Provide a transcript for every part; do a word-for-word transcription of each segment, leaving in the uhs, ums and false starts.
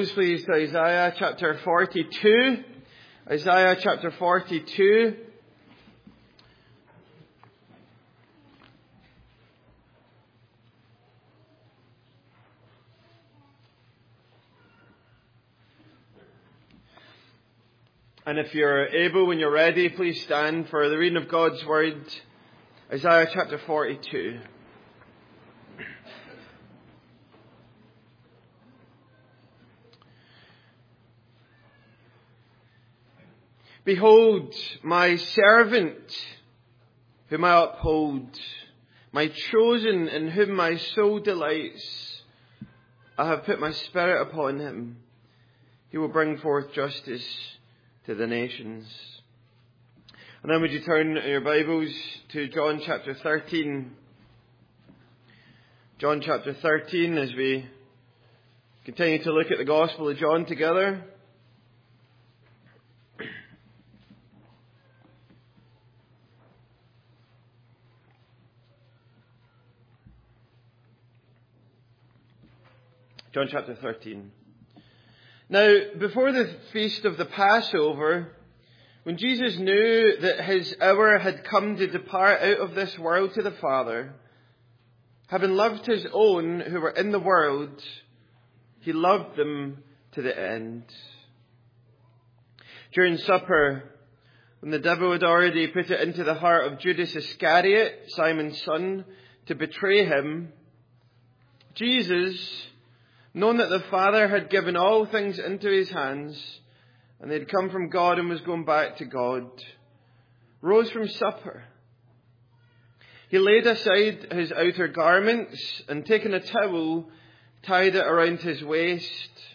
Bibles, please, to Isaiah chapter forty-two. Isaiah chapter forty-two. And if you're able, when you're ready, please stand for the reading of God's Word. Isaiah chapter forty-two. Behold, my servant, whom I uphold, my chosen, in whom my soul delights. I have put my spirit upon him. He will bring forth justice to the nations. And then would you turn your Bibles to John chapter thirteen. John chapter thirteen, as we continue to look at the Gospel of John together. John chapter thirteen. Now, before the feast of the Passover, when Jesus knew that his hour had come to depart out of this world to the Father, having loved his own who were in the world, he loved them to the end. During supper, when the devil had already put it into the heart of Judas Iscariot, Simon's son, to betray him, Jesus, knowing that the Father had given all things into his hands, and they had come from God and was going back to God, rose from supper. He laid aside his outer garments, and taking a towel, tied it around his waist.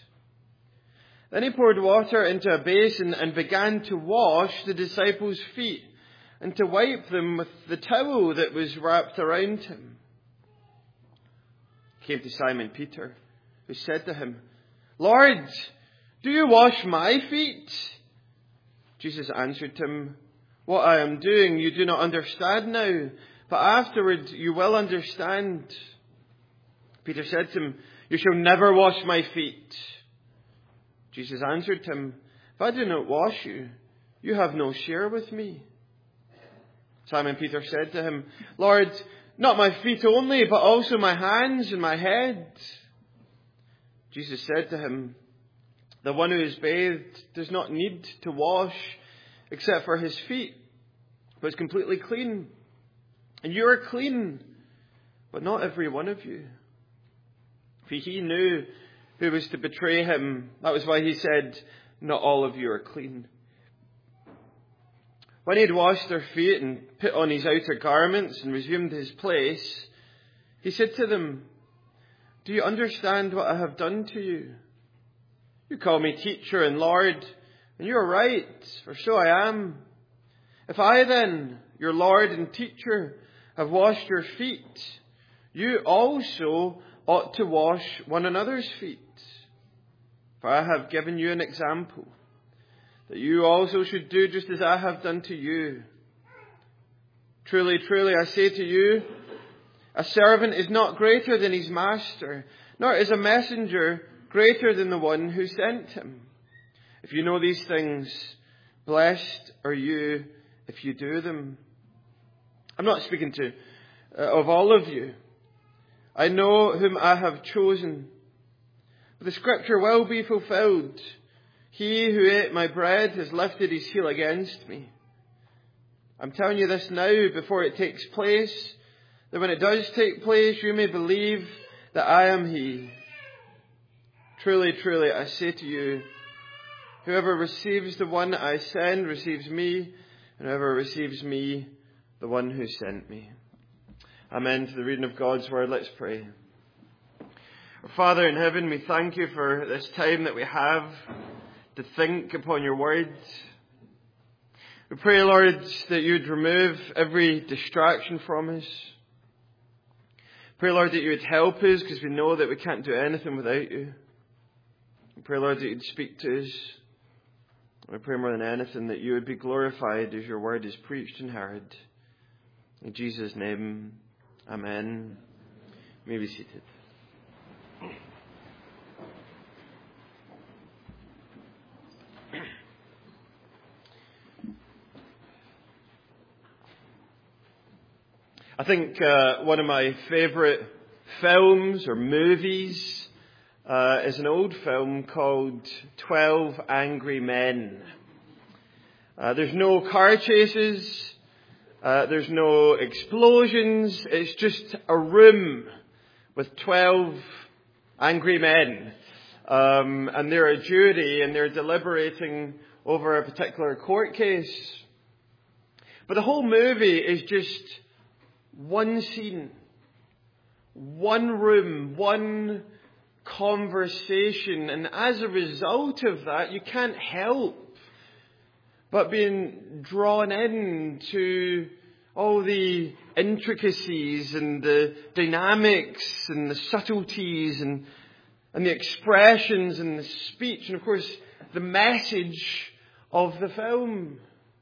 Then he poured water into a basin and began to wash the disciples' feet, and to wipe them with the towel that was wrapped around him. He came to Simon Peter, who said to him, Lord, do you wash my feet? Jesus answered him, What I am doing you do not understand now, but afterward you will understand. Peter said to him, You shall never wash my feet. Jesus answered him, If I do not wash you, you have no share with me. Simon Peter said to him, Lord, not my feet only, but also my hands and my head. Jesus said to him, The one who is bathed does not need to wash except for his feet, but is completely clean. And you are clean, but not every one of you. For he knew who was to betray him. That was why he said, Not all of you are clean. When he had washed their feet and put on his outer garments and resumed his place, he said to them, Do you understand what I have done to you? You call me teacher and Lord, and you are right, for so I am. If I then, your Lord and teacher, have washed your feet, you also ought to wash one another's feet. For I have given you an example, that you also should do just as I have done to you. Truly, truly, I say to you, a servant is not greater than his master, nor is a messenger greater than the one who sent him. If you know these things, blessed are you if you do them. I'm not speaking to uh, of all of you. I know whom I have chosen. But the scripture will be fulfilled. He who ate my bread has lifted his heel against me. I'm telling you this now before it takes place, that when it does take place, you may believe that I am he. Truly, truly, I say to you, whoever receives the one I send receives me, and whoever receives me, the one who sent me. Amen. To the reading of God's word, let's pray. Our Father in heaven, we thank you for this time that we have to think upon your word. We pray, Lord, that you'd remove every distraction from us. Pray, Lord, that you would help us, because we know that we can't do anything without you. We pray, Lord, that you'd speak to us. We pray more than anything that you would be glorified as your word is preached and heard. In Jesus' name, amen. You may be seated. I think uh, one of my favourite films or movies uh, is an old film called twelve Angry Men. Uh, there's no car chases, uh, there's no explosions, it's just a room with twelve angry men. Um, and they're a jury and they're deliberating over a particular court case. But the whole movie is just one scene, one room, one conversation. And as a result of that, you can't help but being drawn into all the intricacies and the dynamics and the subtleties and, and the expressions and the speech and, of course, the message of the film.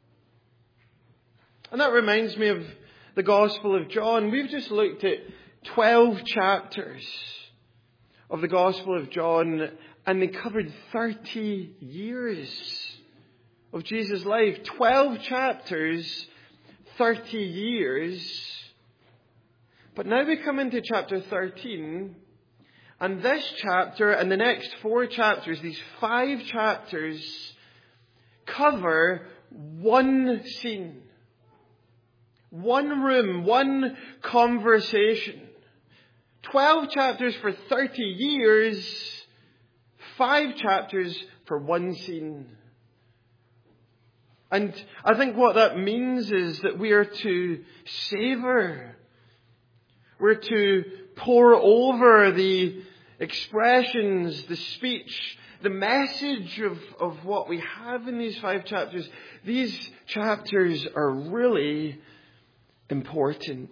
And that reminds me of the Gospel of John. We've just looked at twelve chapters of the Gospel of John, and they covered thirty years of Jesus' life. twelve chapters, thirty years. But now we come into chapter thirteen, and this chapter and the next four chapters, these five chapters, cover one scene. One room, one conversation. Twelve chapters for thirty years, five chapters for one scene. And I think what that means is that we are to savour. We're to pour over the expressions, the speech, the message of, of what we have in these five chapters. These chapters are really important.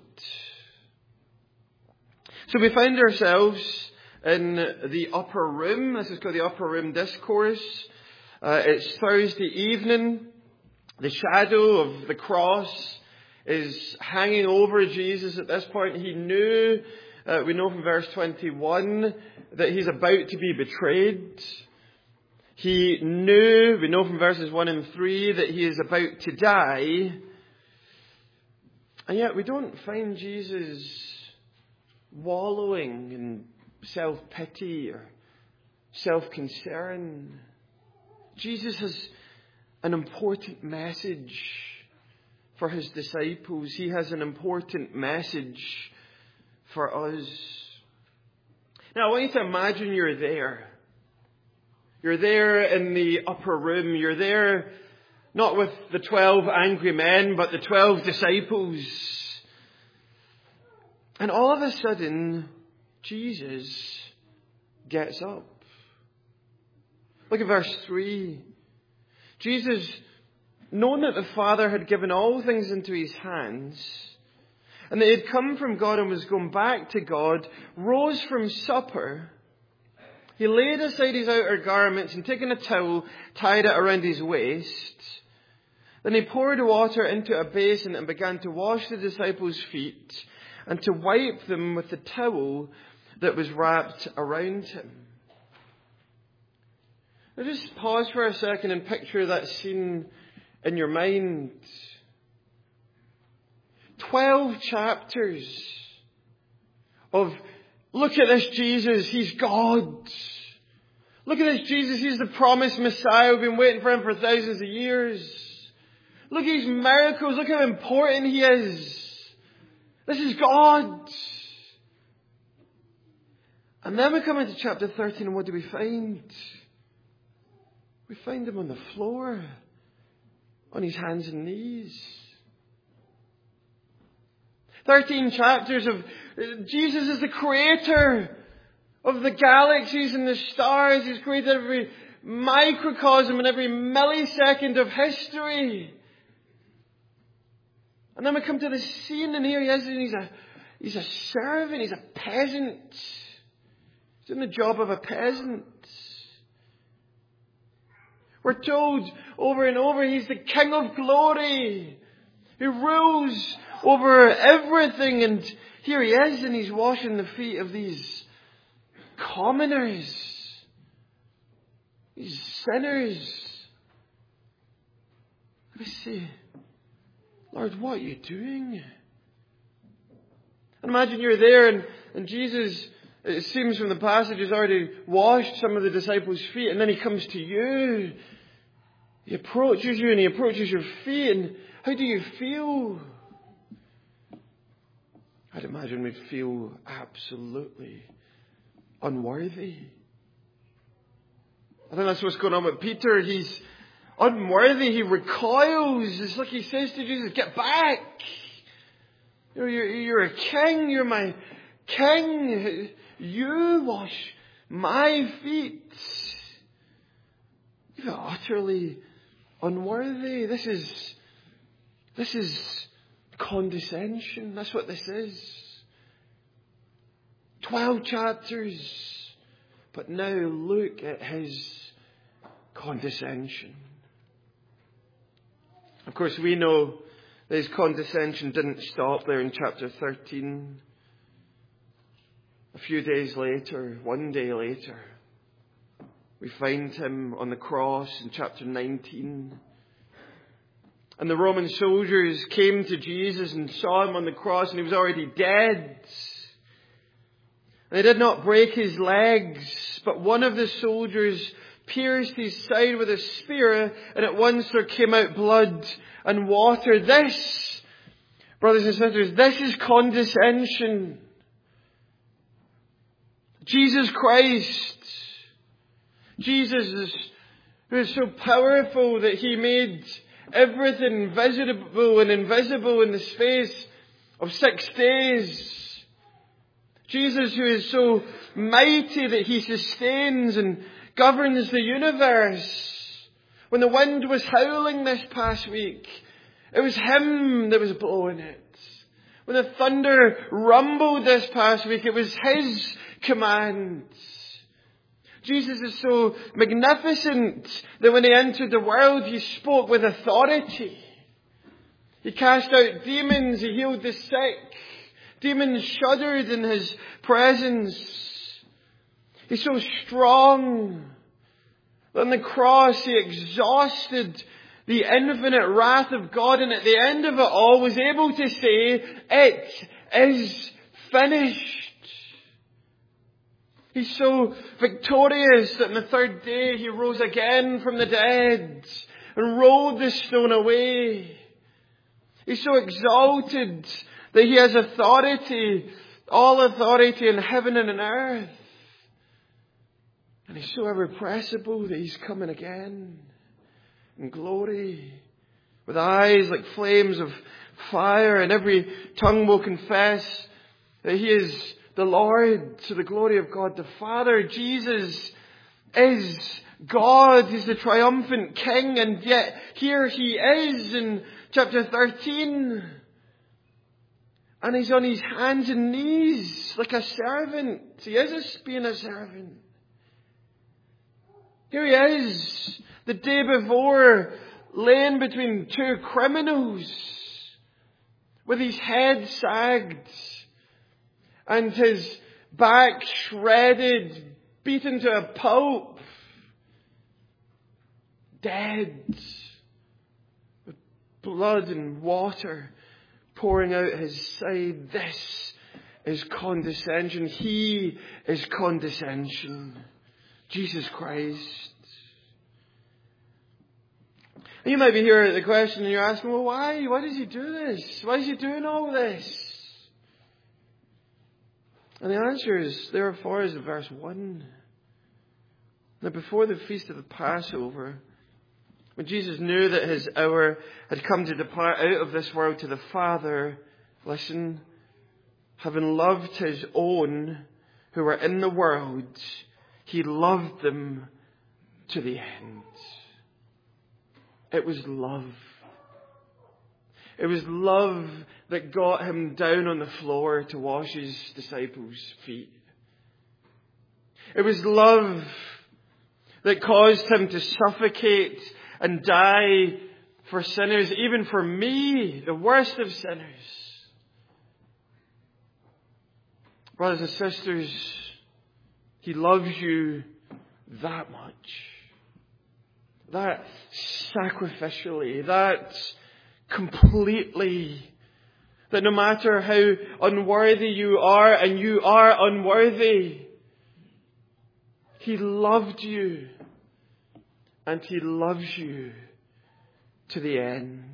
So we find ourselves in the upper room. This is called the upper room discourse. Uh, it's Thursday evening. The shadow of the cross is hanging over Jesus at this point. He knew, uh, we know from verse twenty-one, that he's about to be betrayed. He knew, we know from verses one and three, that he is about to die. And yet we don't find Jesus wallowing in self-pity or self-concern. Jesus has an important message for his disciples. He has an important message for us. Now I want you to imagine you're there. You're there in the upper room. You're there not with the twelve angry men, but the twelve disciples. And all of a sudden, Jesus gets up. Look at verse three. Jesus, knowing that the Father had given all things into his hands, and that he had come from God and was going back to God, rose from supper. He laid aside his outer garments and taking a towel, tied it around his waist. Then he poured water into a basin and began to wash the disciples' feet and to wipe them with the towel that was wrapped around him. Now just pause for a second and picture that scene in your mind. Twelve chapters of, look at this Jesus, he's God. Look at this Jesus, he's the promised Messiah. We've been waiting for him for thousands of years. Look at his miracles. Look how important he is. This is God. And then we come into chapter thirteen, and what do we find? We find him on the floor, on his hands and knees. Thirteen chapters of Jesus is the creator of the galaxies and the stars. He's created every microcosm and every millisecond of history. And then we come to the scene, and here he is, and he's a, he's a servant, he's a peasant. He's doing the job of a peasant. We're told over and over he's the King of glory, who rules over everything. And here he is, and he's washing the feet of these commoners, these sinners. And I say, Lord, what are you doing? And imagine you're there and, and Jesus, it seems from the passage, has already washed some of the disciples' feet, and then he comes to you. He approaches you and he approaches your feet, and how do you feel? I'd imagine we'd feel absolutely unworthy. I think that's what's going on with Peter. He's unworthy. He recoils. It's like he says to Jesus, get back. You're, you're, you're a king. You're my king. You wash my feet. You're utterly unworthy. This is, this is condescension. That's what this is. Twelve chapters. But now look at his condescension. Of course, we know that his condescension didn't stop there in chapter thirteen. A few days later, one day later, we find him on the cross in chapter nineteen. And the Roman soldiers came to Jesus and saw him on the cross, and he was already dead. And they did not break his legs, but one of the soldiers pierced his side with a spear, and at once there came out blood and water. This, brothers and sisters, this is condescension. Jesus Christ, Jesus is, who is so powerful that he made everything visible and invisible in the space of six days. Jesus, who is so mighty that he sustains and governs the universe. When the wind was howling this past week, it was him that was blowing it. When the thunder rumbled this past week, it was his commands. Jesus is so magnificent that when he entered the world, he spoke with authority. He cast out demons, he healed the sick. Demons shuddered in his presence. He's so strong that on the cross he exhausted the infinite wrath of God, and at the end of it all was able to say, it is finished. He's so victorious that on the third day he rose again from the dead and rolled the stone away. He's so exalted that he has authority, all authority in heaven and on earth. And he's so irrepressible that he's coming again in glory, with eyes like flames of fire, and every tongue will confess that he is the Lord, to the glory of God the Father. Jesus is God. He's the triumphant King, and yet here he is in chapter thirteen. And he's on his hands and knees like a servant. He is being a servant. Here he is, the day before, laying between two criminals, with his head sagged and his back shredded, beaten to a pulp, dead, with blood and water pouring out his side. This is condescension. He is condescension. Jesus Christ. And you might be here at the question and you're asking, well, why? Why does he do this? Why is he doing all this? And the answer is, therefore, is in verse one. Now, before the feast of the Passover, when Jesus knew that his hour had come to depart out of this world to the Father, listen, having loved his own who were in the world, he loved them to the end. It was love. It was love that got him down on the floor to wash his disciples' feet. It was love that caused him to suffocate and die for sinners, even for me, the worst of sinners. Brothers and sisters, he loves you that much. That sacrificially, that completely, That no matter how unworthy you are, and you are unworthy, He loved you. And He loves you to the end.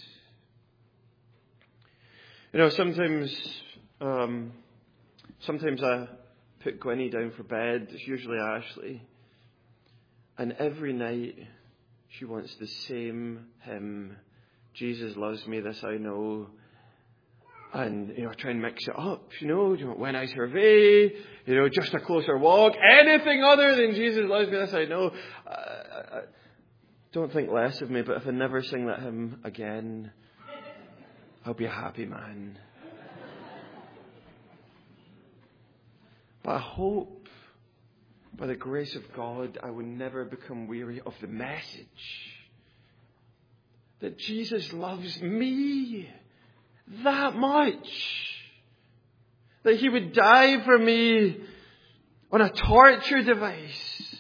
You know, sometimes, um, sometimes I put Gwynnie down for bed. It's usually Ashley. And every night she wants the same hymn. Jesus loves me, this I know. And, you know, try and mix it up, you know, you know, when I survey, you know, just a closer walk, anything other than Jesus loves me, this I know. I, I, I don't think less of me, but if I never sing that hymn again, I'll be a happy man. But I hope, by the grace of God, I will never become weary of the message that Jesus loves me that much, that He would die for me on a torture device.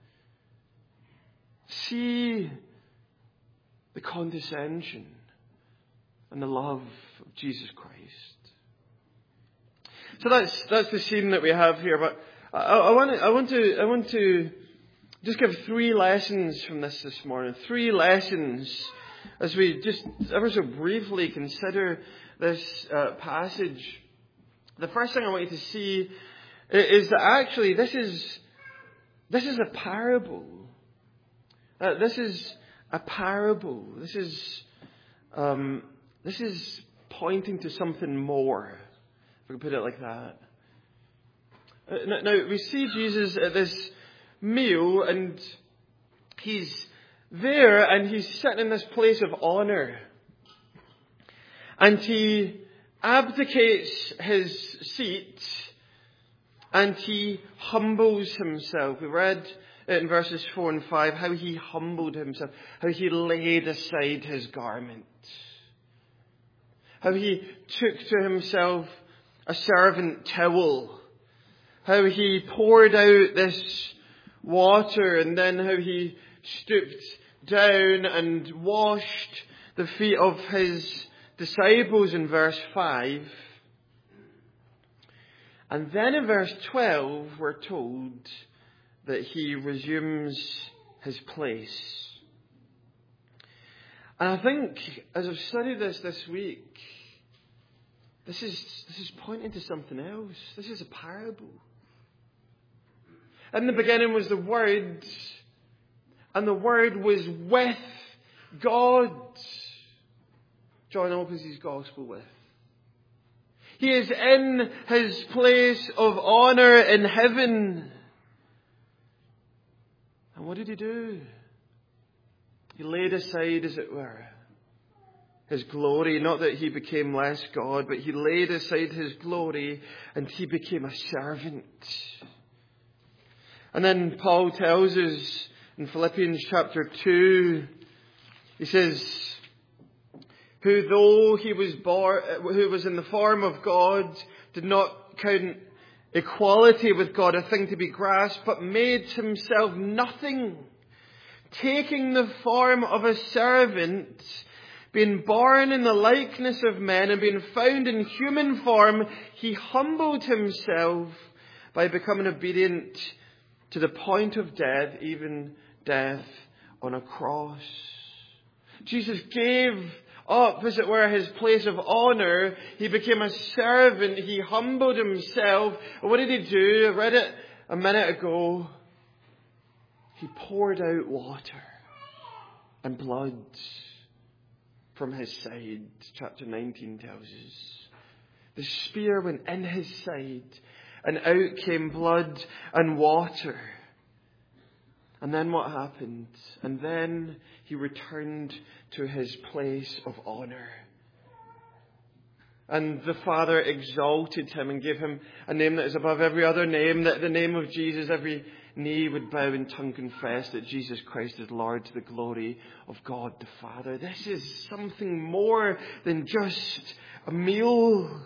See the condescension and the love of Jesus Christ. So that's that's the scene that we have here. But I, I want to I want to I want to just give three lessons from this this morning. Three lessons as we just ever so briefly consider this uh, passage. The first thing I want you to see is that actually this is this is a parable. Uh, this is a parable. This is um, this is pointing to something more, if we can put it like that. Uh, now, now we see Jesus at this meal, and He's there, and He's sitting in this place of honour. And He abdicates His seat, and He humbles Himself. We read in verses four and five how He humbled Himself, how He laid aside His garment, how He took to Himself a servant towel, how He poured out this water, and then how He stooped down and washed the feet of His disciples in verse five. And then in verse twelve we're told that He resumes His place. And I think as I've studied this this week, this is this is pointing to something else. This is a parable. In the beginning was the Word, and the Word was with God. John opens his Gospel with. He is in His place of honour in heaven. And what did He do? He laid aside, as it were, His glory. Not that He became less God, but He laid aside His glory and He became a servant. And then Paul tells us in Philippians chapter two, he says, who though he was born, who was in the form of God, did not count equality with God a thing to be grasped, but made Himself nothing, taking the form of a servant, being born in the likeness of men, and being found in human form, He humbled Himself by becoming obedient to the point of death, even death on a cross. Jesus gave up, as it were, His place of honour. He became a servant. He humbled Himself. And what did He do? I read it a minute ago. He poured out water and blood from His side. Chapter nineteen tells us. The spear went in His side, and out came blood and water. And then what happened? And then He returned to His place of honour. And the Father exalted Him and gave Him a name that is above every other name, that the name of Jesus every knee would bow and tongue confess that Jesus Christ is Lord, to the glory of God the Father. This is something more than just a meal.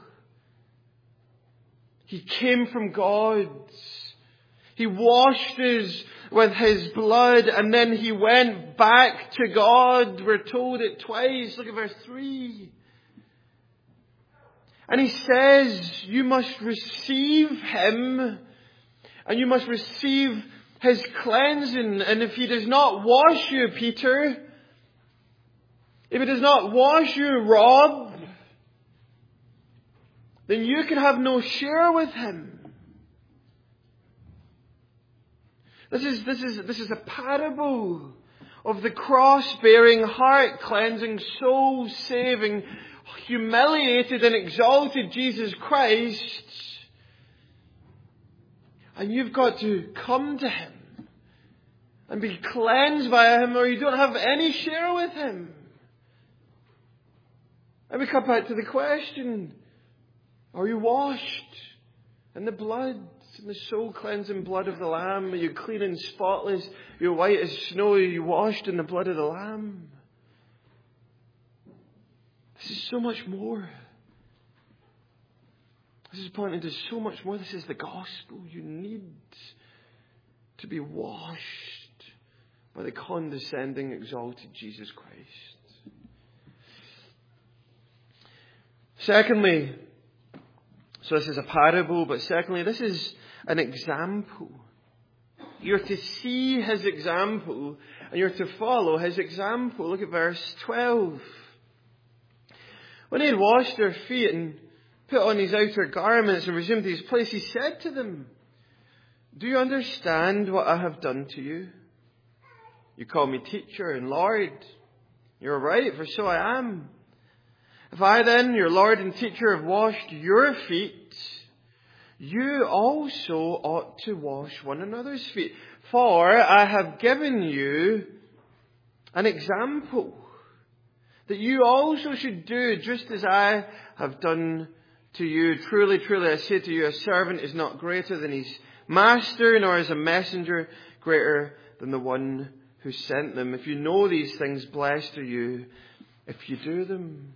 He came from God. He washed us with His blood, and then He went back to God. We're told it twice. Look at verse three. And he says, you must receive him, and you must receive his cleansing. And if he does not wash you, Peter, if he does not wash you, Rob, then you can have no share with him. This is, this is, this is a parable of the cross-bearing, heart-cleansing, soul-saving, humiliated and exalted Jesus Christ. And you've got to come to him and be cleansed by him, or you don't have any share with him. And we come back to the question, are you washed in the blood, in the soul-cleansing blood of the Lamb? Are you clean and spotless? You're white as snow. Are you washed in the blood of the Lamb? This is so much more. This is pointing to so much more. This is the gospel. You need to be washed by the condescending, exalted Jesus Christ. Secondly, so this is a parable, but secondly, this is an example. You're to see his example, and you're to follow his example. Look at verse twelve. When he had washed their feet and put on his outer garments and resumed his place, he said to them, do you understand what I have done to you? You call me teacher and Lord. You're right, for so I am. If I then, your Lord and teacher, have washed your feet, you also ought to wash one another's feet. For I have given you an example, that you also should do just as I have done to you. Truly, truly, I say to you, a servant is not greater than his master, nor is a messenger greater than the one who sent them. If you know these things, blessed are you if you do them.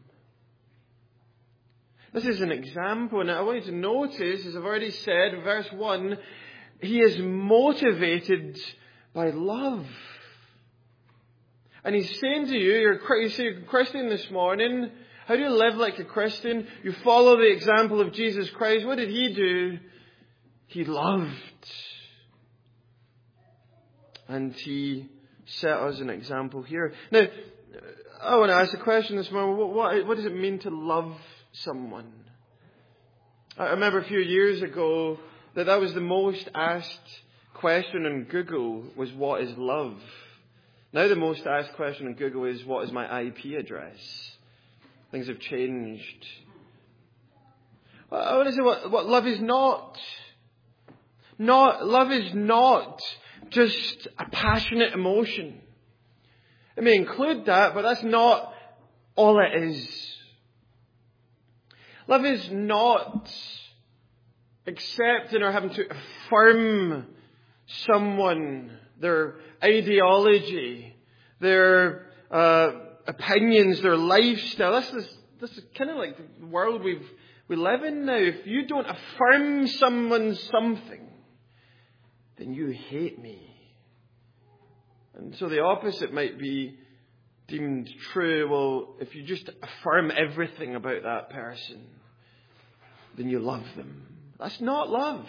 This is an example, and I want you to notice, as I've already said, verse one, he is motivated by love. And he's saying to you, you're, you say you're a Christian this morning. How do you live like a Christian? You follow the example of Jesus Christ. What did he do? He loved. And he set us an example here. Now, I want to ask a question this morning. What, what, what does it mean to love someone? I remember a few years ago that that was the most asked question on Google, was what is love? Now the most asked question on Google is, what is my I P address? Things have changed. I want to say what, what love is not. Not, love is not just a passionate emotion. It may include that, but that's not all it is. Love is not accepting or having to affirm someone, their ideology, their uh, opinions, their lifestyle. This is, this is kind of like the world we've, we live in now. If you don't affirm someone something, then you hate me. And so the opposite might be deemed true. Well, if you just affirm everything about that person, then you love them. That's not love.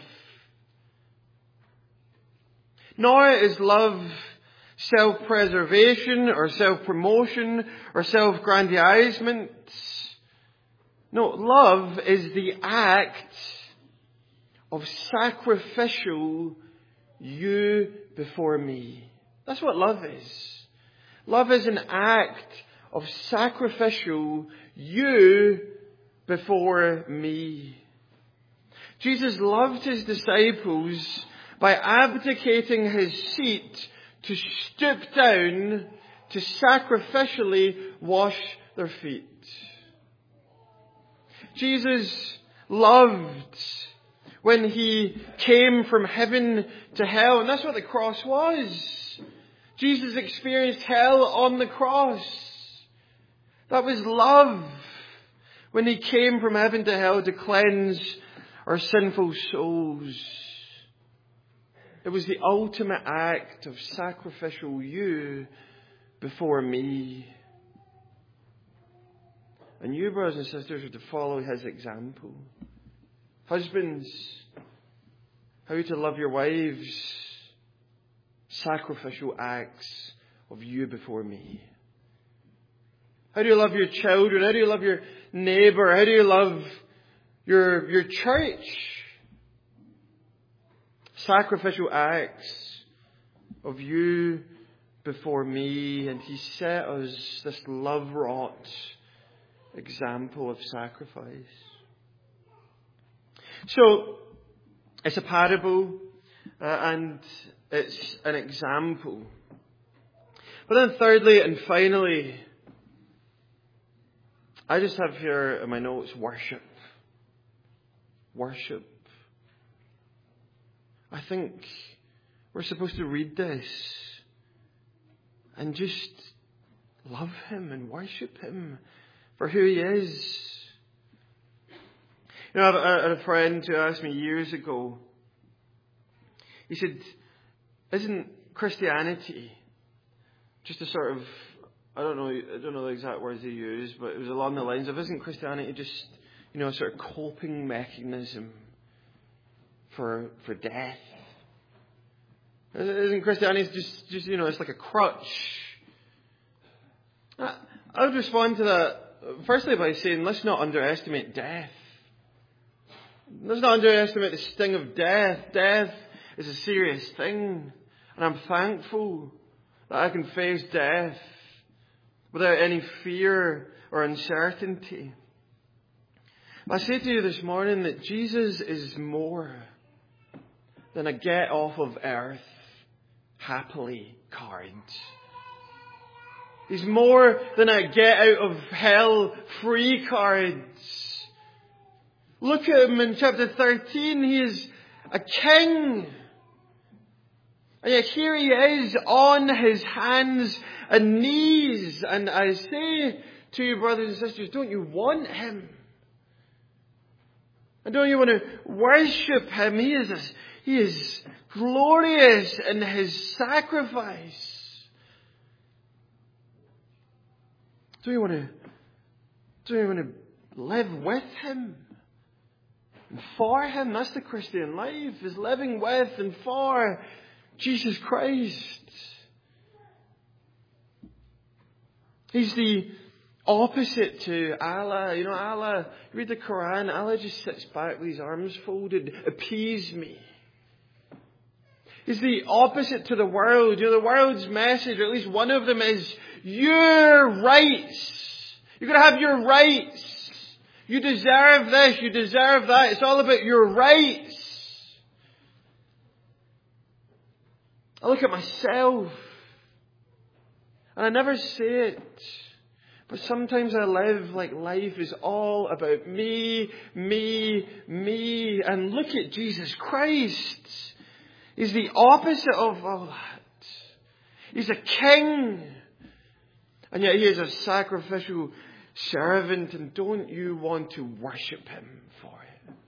Nor is love self-preservation or self-promotion or self-grandizement. No, love is the act of sacrificial you before me. That's what love is. Love is an act of sacrificial you before me. Jesus loved his disciples by abdicating his seat to stoop down to sacrificially wash their feet. Jesus loved when he came from heaven to hell, and that's what the cross was. Jesus experienced hell on the cross. That was love when he came from heaven to hell to cleanse our sinful souls. It was the ultimate act of sacrificial you before me. And you, brothers and sisters, are to follow his example. Husbands, how to love your wives. Sacrificial acts of you before me. How do you love your children? How do you love your neighbour? How do you love your, your church? Sacrificial acts of you before me. And he set us this love-wrought example of sacrifice. So, it's a parable uh, and it's an example. But then thirdly and finally, I just have here in my notes, worship. Worship. I think we're supposed to read this and just love him and worship him for who he is. You know, I had a friend who asked me years ago, he said, isn't Christianity just a sort of, I don't know, I don't know the exact words he used, but it was along the lines of, isn't Christianity just, you know, a sort of coping mechanism for for death? Isn't Christianity just, just you know, it's like a crutch? I, I would respond to that, firstly, by saying, let's not underestimate death. Let's not underestimate the sting of death. Death is a serious thing. And I'm thankful that I can face death without any fear or uncertainty. I say to you this morning that Jesus is more than a get off of earth happily card. He's more than a get out of hell free card. Look at him in chapter thirteen. He is a king. And yet here he is on his hands and knees. And I say to you, brothers and sisters, don't you want him? And don't you want to worship him? He is, a, he is glorious in his sacrifice. Don't you want to, don't you want to live with him? And for him? That's the Christian life, is living with and for Jesus Christ. He's the opposite to Allah. You know, Allah, you read the Quran, Allah just sits back with his arms folded, appease me. He's the opposite to the world. You know, the world's message, or at least one of them, is your rights. You've got to have your rights. You deserve this, you deserve that. It's all about your rights. I look at myself, and I never say it, but sometimes I live like life is all about me, me, me. And look at Jesus Christ. He's the opposite of all that. He's a king, and yet he is a sacrificial servant. And don't you want to worship him for it?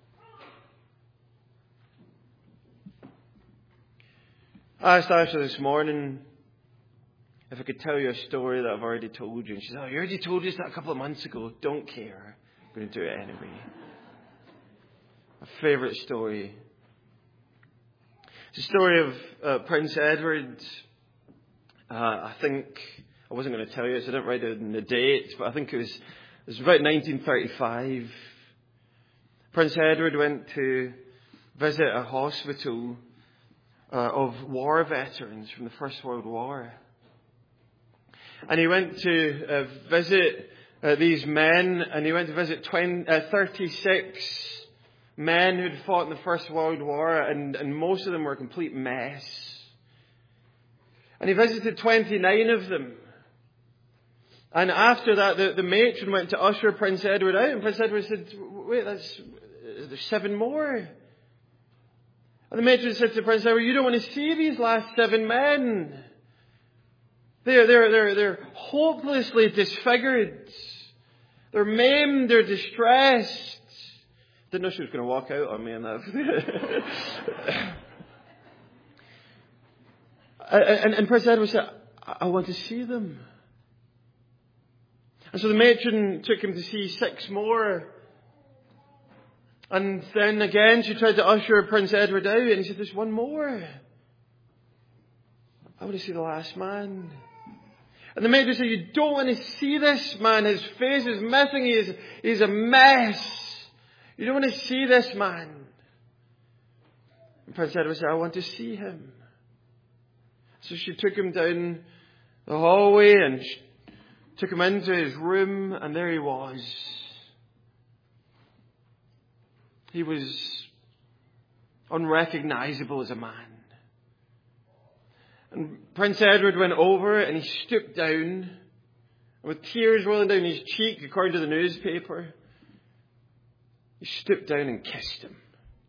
I asked Asha this morning if I could tell you a story that I've already told you. And she said, oh, you already told us that a couple of months ago. Don't care. I'm going to do it anyway. My favourite story. It's a story of uh, Prince Edward. Uh, I think, I wasn't going to tell you, so I didn't write it in the date, but I think it was, it was about nineteen thirty-five. Prince Edward went to visit a hospital uh, of war veterans from the First World War. And he went to uh, visit uh, these men, and he went to visit twenty, uh, thirty-six men who'd fought in the First World War, and, and most of them were a complete mess. And he visited twenty-nine of them. And after that, the, the matron went to usher Prince Edward out, and Prince Edward said, wait, that's, there's seven more. And the matron said to Prince Edward, you don't want to see these last seven men. They're, they're, they're, they're hopelessly disfigured. They're maimed, they're distressed. Didn't know she was going to walk out on me on that. and, and Prince Edward said, I, I want to see them. And so the matron took him to see six more. And then again she tried to usher Prince Edward out, and he said, there's one more. I want to see the last man. And the matron said, you don't want to see this man. His face is missing. He is, he's a mess. You don't want to see this man. And Prince Edward said, I want to see him. So she took him down the hallway and she took him into his room, and there he was. He was unrecognizable as a man. And Prince Edward went over and he stooped down, and with tears rolling down his cheek, according to the newspaper, he stooped down and kissed him.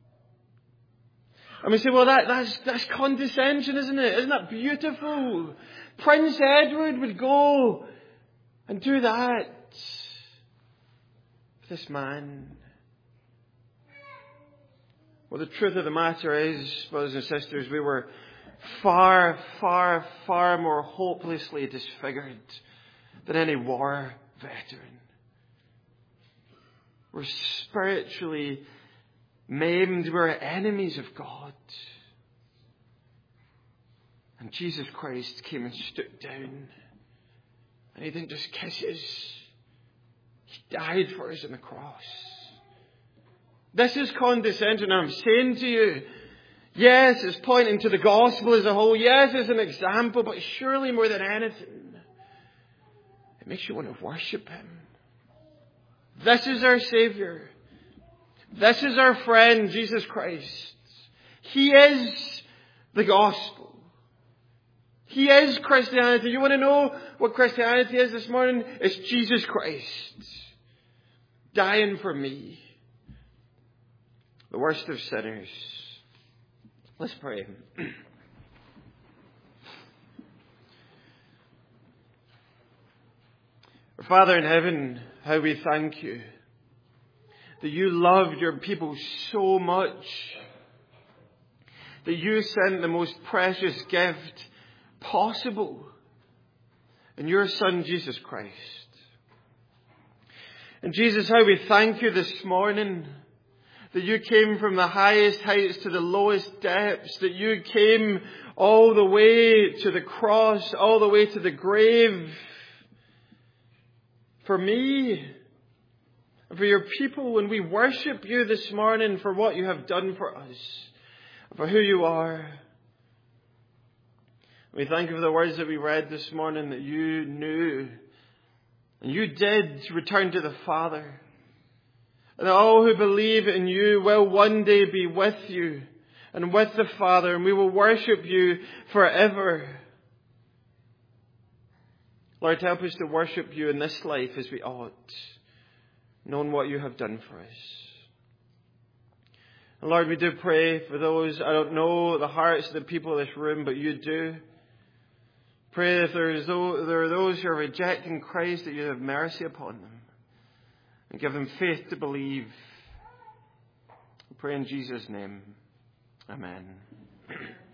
And we say, well, that, that's, that's condescension, isn't it? Isn't that beautiful? Prince Edward would go and do that for this man. Well, the truth of the matter is, brothers and sisters, we were far, far, far more hopelessly disfigured than any war veteran. We're spiritually maimed. We're enemies of God. And Jesus Christ came and stooped down. And he didn't just kiss us. He died for us on the cross. This is condescension. I'm saying to you, yes, it's pointing to the gospel as a whole. Yes, it's an example, but surely more than anything, it makes you want to worship him. This is our Savior. This is our friend, Jesus Christ. He is the gospel. He is Christianity. You want to know what Christianity is this morning? It's Jesus Christ dying for me, the worst of sinners. Let's pray. Our Father in heaven, how we thank you that you loved your people so much that you sent the most precious gift possible in your Son, Jesus Christ. And Jesus, how we thank you this morning that you came from the highest heights to the lowest depths, that you came all the way to the cross, all the way to the grave for me and for your people. When we worship you this morning for what you have done for us, for who you are, we thank you for the words that we read this morning, that you knew and you did return to the Father. And all who believe in you will one day be with you and with the Father, and we will worship you forever. Lord, help us to worship you in this life as we ought, knowing what you have done for us. And Lord, we do pray for those, I don't know the hearts of the people in this room, but you do. Pray if there, is, there are those who are rejecting Christ, that you have mercy upon them and give them faith to believe. We pray in Jesus' name. Amen.